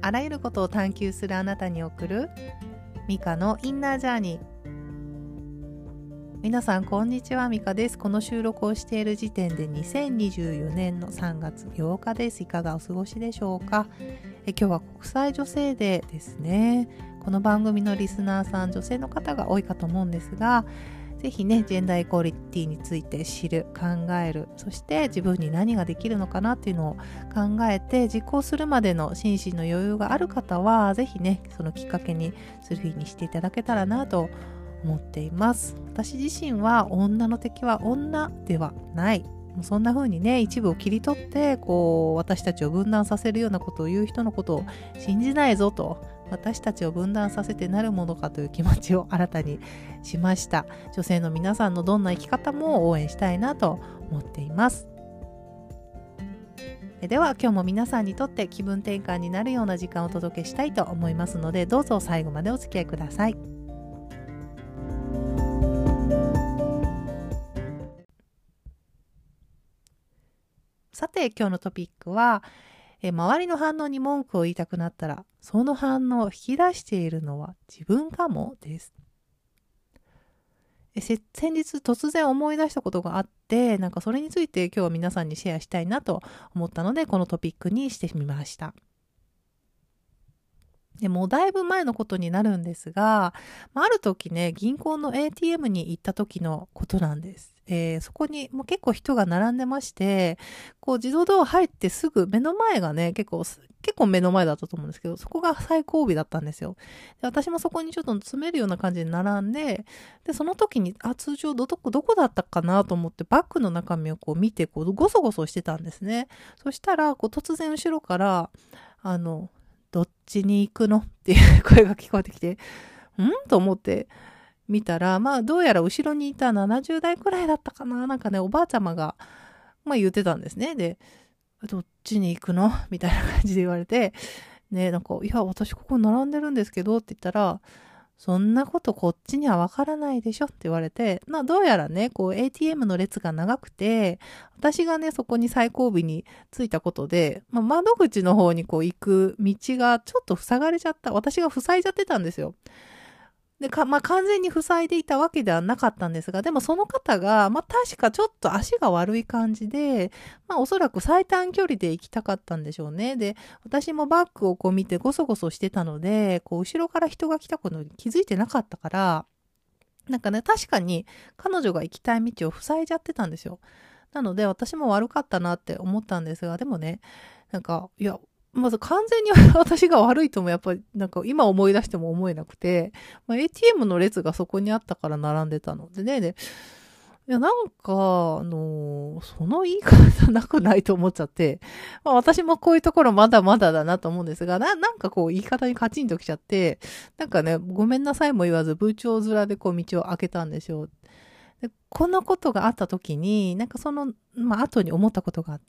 あらゆることを探求するあなたに送るミカのインナージャーニー。皆さんこんにちは、ミカです。この収録をしている時点で2024年の3月8日です。いかがお過ごしでしょうか。今日は国際女性デーですね。この番組のリスナーさん、女性の方が多いかと思うんですが、ぜひね、ジェンダーエコリティについて知る、考える、そして自分に何ができるのかなっていうのを考えて実行するまでの心身の余裕がある方は、ぜひね、そのきっかけにする日にしていただけたらなと思っています。私自身は女の敵は女ではない。そんな風にね、一部を切り取って私たちを分断させるようなことを言う人のことを信じないぞと、私たちを分断させてなるものかという気持ちを新たにしました。女性の皆さんのどんな生き方も応援したいなと思っています。では今日も皆さんにとって気分転換になるような時間をお届けしたいと思いますので、どうぞ最後までお付き合いください。さて今日のトピックは、周りの反応に文句を言いたくなったら、その反応を引き出しているのは自分かもです。先日突然思い出したことがあって、それについて今日は皆さんにシェアしたいなと思ったので、このトピックにしてみました。でもうだいぶ前のことになるんですが、ある時ね、銀行の ATM に行った時のことなんです。そこにもう結構人が並んでまして、自動ドア入ってすぐ目の前がね、結構目の前だったと思うんですけど、そこが最後尾だったんですよ。で、私もそこにちょっと詰めるような感じで並んで、で、その時に、通常どこだったかなと思ってバッグの中身を見て、ゴソゴソしてたんですね。そしたら、突然後ろから、どっちに行くのっていう声が聞こえてきて、と思って見たら、どうやら後ろにいた70代くらいだったかな、おばあちゃまが、言ってたんですね。で、どっちに行くのみたいな感じで言われて、ね、いや、私ここ並んでるんですけどって言ったら、そんなことこっちにはわからないでしょって言われて、どうやらね、ATM の列が長くて、私がね、そこに最後尾に着いたことで、窓口の方に行く道がちょっと塞がれちゃった。私が塞いじゃってたんですよ。で、完全に塞いでいたわけではなかったんですが、でもその方が、確かちょっと足が悪い感じで、おそらく最短距離で行きたかったんでしょうね。で、私もバッグを見てゴソゴソしてたので、後ろから人が来たことに気づいてなかったから、確かに彼女が行きたい道を塞いじゃってたんですよ。なので、私も悪かったなって思ったんですが、でもね、いや、まず完全に私が悪いともやっぱり今思い出しても思えなくて、ATM の列がそこにあったから並んでたのでね、いやその言い方なくないと思っちゃって、私もこういうところまだまだだなと思うんですが、言い方にカチンときちゃって、ごめんなさいも言わず、部長面で道を開けたんですよ。で、このことがあった時に、その、後に思ったことがあって、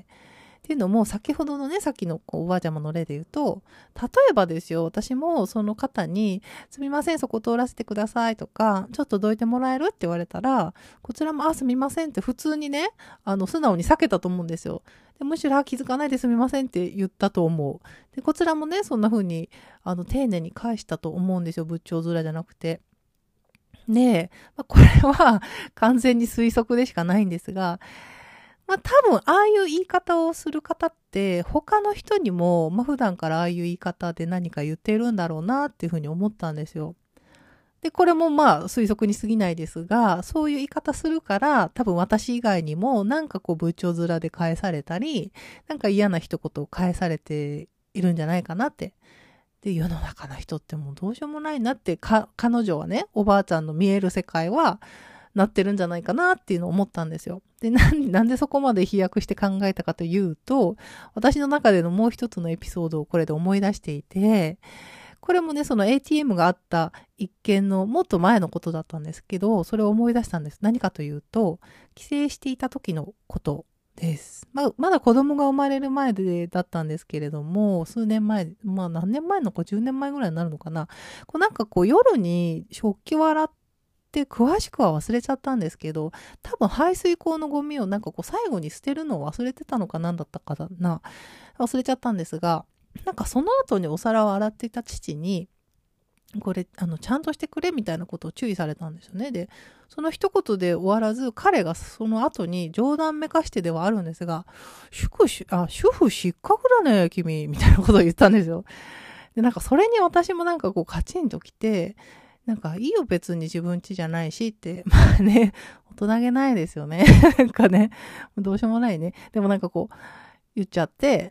っていうのも、先ほどのね、さっきのおばあちゃまの例で言うと、例えばですよ、私もその方に、すみません、そこ通らせてくださいとか、ちょっとどいてもらえるって言われたら、こちらも、すみませんって普通にね、素直に避けたと思うんですよ。でむしろ、気づかないですみませんって言ったと思う。で、こちらもね、そんな風に、丁寧に返したと思うんですよ、仏頂面じゃなくて。で、これは完全に推測でしかないんですが、多分、ああいう言い方をする方って、他の人にも、普段からああいう言い方で何か言っているんだろうなっていうふうに思ったんですよ。で、これも推測に過ぎないですが、そういう言い方するから、多分私以外にも、部長面で返されたり、嫌な一言を返されているんじゃないかなって。で、世の中の人ってもうどうしようもないなって、彼女はね、おばあちゃんの見える世界は、なってるんじゃないかなっていうのを思ったんですよ。で、なんでそこまで飛躍して考えたかというと、私の中でのもう一つのエピソードをこれで思い出していて、これもね、その ATM があった一件のもっと前のことだったんですけど、それを思い出したんです。何かというと、帰省していた時のことです。まだ子供が生まれる前だったんですけれども、数年前、何年前のか10年前ぐらいになるのかな。夜に食器を洗って詳しくは忘れちゃったんですけど、多分排水口のゴミを最後に捨てるのを忘れてたのかなんだったかな。忘れちゃったんですが、 なんかその後にお皿を洗っていた父に、これちゃんとしてくれみたいなことを注意されたんですよね。で、その一言で終わらず、彼がその後に冗談めかしてではあるんですが、主婦失格だね君みたいなことを言ったんですよ。で、なんかそれに私もなんかこうカチンときて、なんかいいよ別に自分家じゃないしって、まあね、大人げないですよね。なんかね、どうしようもないね。でもなんかこう言っちゃって、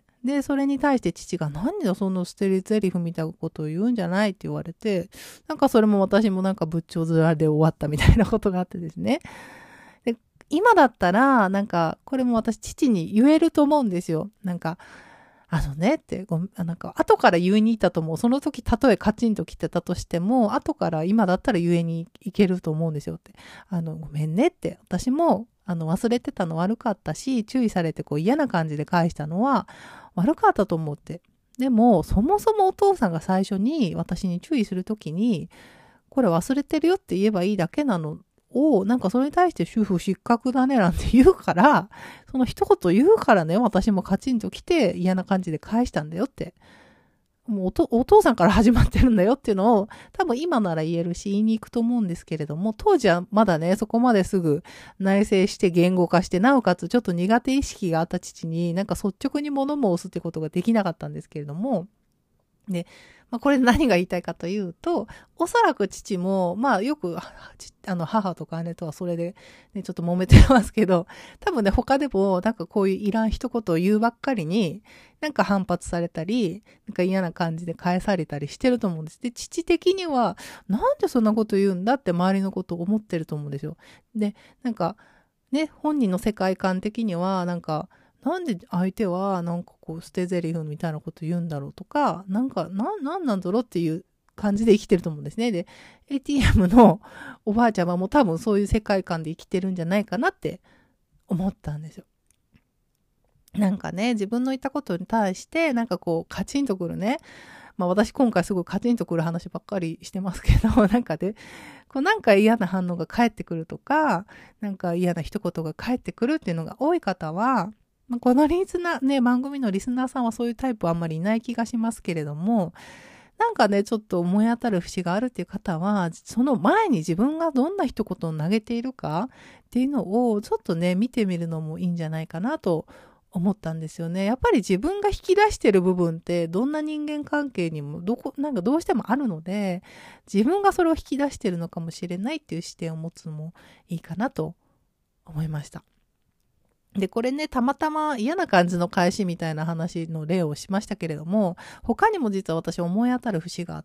で、それに対して父が何でその捨てゼリフみたいなことを言うんじゃないって言われて、なんかそれも私もなんか仏頂面で終わったみたいなことがあってですね。で、今だったら、なんかこれも私父に言えると思うんですよ。なんか、ってなんか後から言いに行ったと思う。その時たとえカチンと来てたとしても、後から今だったら言えに行けると思うんですよって。ごめんねって。私も忘れてたの悪かったし、注意されてこう嫌な感じで返したのは悪かったと思って。でも、そもそもお父さんが最初に私に注意するときに、これ忘れてるよって言えばいいだけなのを、なんかそれに対して主婦失格だねなんて言うから、その一言言うからね、私もカチンと来て嫌な感じで返したんだよって。もうお父さんから始まってるんだよっていうのを多分今なら言えるし言いに行くと思うんですけれども、当時はまだね、そこまですぐ内省して言語化して、なおかつちょっと苦手意識があった父になんか率直に物申すってことができなかったんですけれども、で、これ何が言いたいかというと、おそらく父も、よく、母とか姉とはそれで、ね、ちょっと揉めてますけど、多分ね、他でも、なんかこういういらん一言を言うばっかりに、なんか反発されたり、なんか嫌な感じで返されたりしてると思うんです。で、父的には、なんでそんなこと言うんだって周りのことを思ってると思うんですよ。で、なんか、ね、本人の世界観的には、なんか、なんで相手はなんかこう捨て台詞みたいなこと言うんだろうとか、なんなんだろうっていう感じで生きてると思うんですね。で、ATM のおばあちゃまも多分そういう世界観で生きてるんじゃないかなって思ったんですよ。なんかね、自分の言ったことに対して、なんかこうカチンとくるね。私今回すごいカチンとくる話ばっかりしてますけど、なんかで、こうなんか嫌な反応が返ってくるとか、なんか嫌な一言が返ってくるっていうのが多い方は、この番組のリスナーさんはそういうタイプはあんまりいない気がしますけれども、なんかね、ちょっと思い当たる節があるっていう方は、その前に自分がどんな一言を投げているかっていうのをちょっとね、見てみるのもいいんじゃないかなと思ったんですよね。やっぱり自分が引き出してる部分ってどんな人間関係にもなんかどうしてもあるので、自分がそれを引き出してるのかもしれないっていう視点を持つのもいいかなと思いました。で、これね、たまたま嫌な感じの返しみたいな話の例をしましたけれども、他にも実は私思い当たる節があって、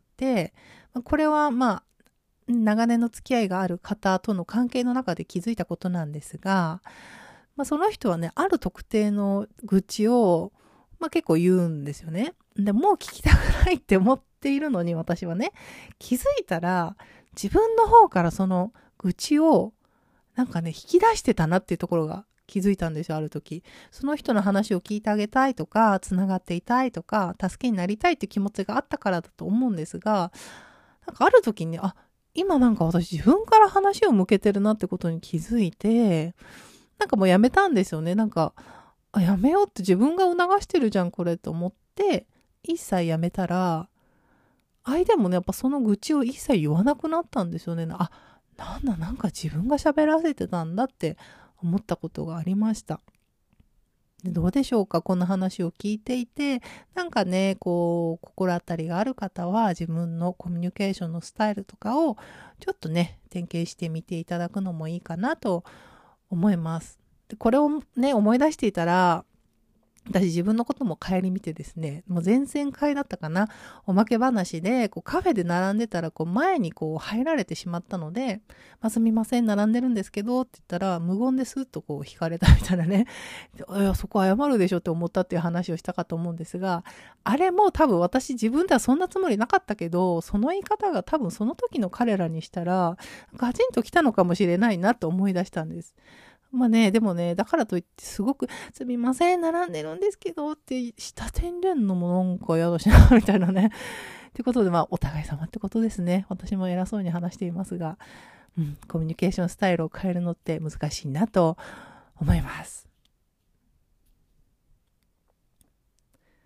これは長年の付き合いがある方との関係の中で気づいたことなんですが、その人はね、ある特定の愚痴を、結構言うんですよね。で、もう聞きたくないって思っているのに私はね、気づいたら自分の方からその愚痴をなんかね、引き出してたなっていうところが気づいたんですよ、ある時。その人の話を聞いてあげたいとか、つながっていたいとか、助けになりたいって気持ちがあったからだと思うんですが、なんかある時に、今なんか私自分から話を向けてるなってことに気づいて、なんかもうやめたんですよね。なんか、やめようって自分が促してるじゃん、これと思って、一切やめたら、相手もね、やっぱその愚痴を一切言わなくなったんですよね。なんか自分が喋らせてたんだって思ったことがありました。で、どうでしょうか、この話を聞いていて、なんかね、こう、心当たりがある方は自分のコミュニケーションのスタイルとかをちょっとね、点検してみていただくのもいいかなと思います。で、これをね、思い出していたら、私自分のことも顧みてですね、もう前々回だったかな、おまけ話で、こうカフェで並んでたら、こう前にこう入られてしまったので、すみません、並んでるんですけど、って言ったら、無言でスッとこう引かれたみたいなね。いや、そこ謝るでしょって思ったっていう話をしたかと思うんですが、あれも多分私自分ではそんなつもりなかったけど、その言い方が多分その時の彼らにしたら、ガチンと来たのかもしれないなと思い出したんです。でもね、だからといってすごく、すみません、並んでるんですけどって、下手に出んのもなんか嫌だしな、みたいなね。ってことで、お互い様ってことですね。私も偉そうに話していますが、コミュニケーションスタイルを変えるのって難しいなと思います。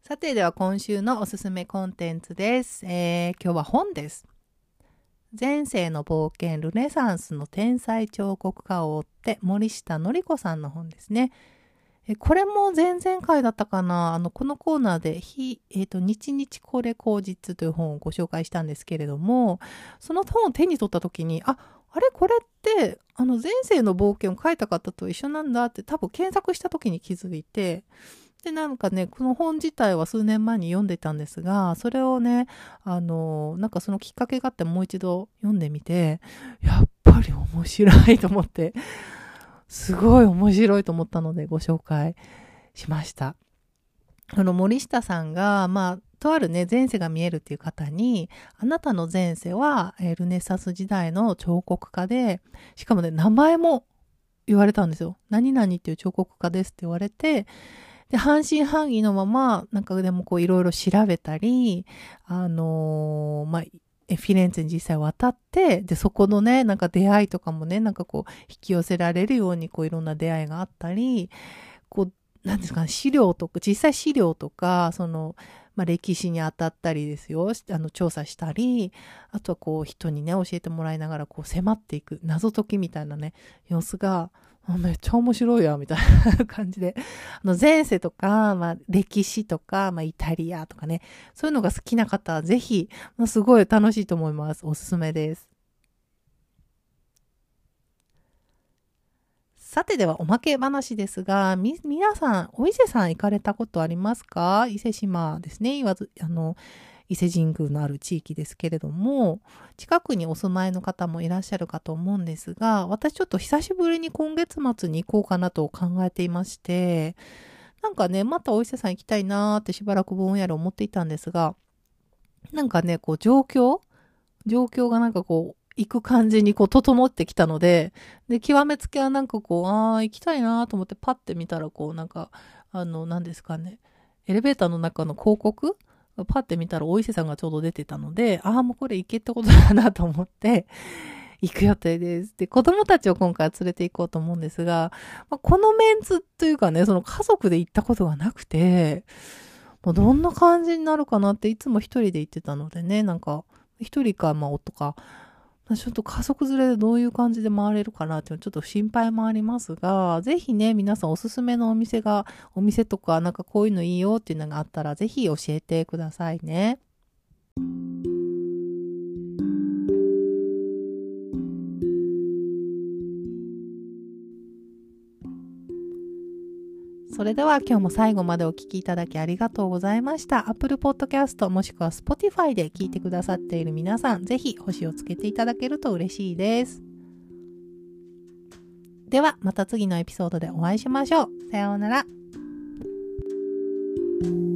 さて、では今週のおすすめコンテンツです。今日は本です。前世の冒険ルネサンスの天才彫刻家を追って森下典子さんの本ですね。これも前々回だったかな。このコーナーで日々これ口実という本をご紹介したんですけれども、その本を手に取った時に、あれこれって前世の冒険を書いた方と一緒なんだって多分検索した時に気づいて、で、なんかね、この本自体は数年前に読んでたんですが、それをね、なんかそのきっかけがあってもう一度読んでみて、やっぱり面白いと思って、すごい面白いと思ったのでご紹介しました。森下さんが、とあるね、前世が見えるっていう方に、あなたの前世は、ルネサス時代の彫刻家で、しかもね、名前も言われたんですよ。何々っていう彫刻家ですって言われて、で、半信半疑のまま、なんかでもこういろいろ調べたり、フィレンツェに実際渡って、で、そこのね、なんか出会いとかもね、なんかこう、引き寄せられるように、こういろんな出会いがあったり、こう、なんですかね、実際資料とか、歴史に当たったりですよ、調査したり、あとはこう、人にね、教えてもらいながら、こう、迫っていく、謎解きみたいなね、様子が、めっちゃ面白いや、みたいな感じで。前世とか、歴史とか、イタリアとかね、そういうのが好きな方はぜひ、すごい楽しいと思います。おすすめです。さてではおまけ話ですが、皆さん、お伊勢さん行かれたことありますか？伊勢島ですね。伊勢神宮のある地域ですけれども、近くにお住まいの方もいらっしゃるかと思うんですが、私ちょっと久しぶりに今月末に行こうかなと考えていまして、なんかね、またお伊勢さん行きたいなーってしばらくぼんやり思っていたんですが、なんかね、こう状況がなんかこう、行く感じにこう整ってきたので、で、極めつけはなんかこう、行きたいなと思ってパッて見たらこう、なんか、何ですかね、エレベーターの中の広告パッて見たらお伊勢さんがちょうど出てたので、もうこれ行けってことだなと思って、行く予定です。で、子供たちを今回連れて行こうと思うんですが、このメンツというかね、その家族で行ったことがなくて、どんな感じになるかなっていつも一人で行ってたのでね、なんか、一人か、夫か、ちょっと家族連れでどういう感じで回れるかなっていうのちょっと心配もありますが、ぜひね、皆さんおすすめのお店とかなんかこういうのいいよっていうのがあったらぜひ教えてくださいね。それでは今日も最後までお聞きいただきありがとうございました。Apple Podcast もしくは Spotify で聞いてくださっている皆さん、ぜひ星をつけていただけると嬉しいです。ではまた次のエピソードでお会いしましょう。さようなら。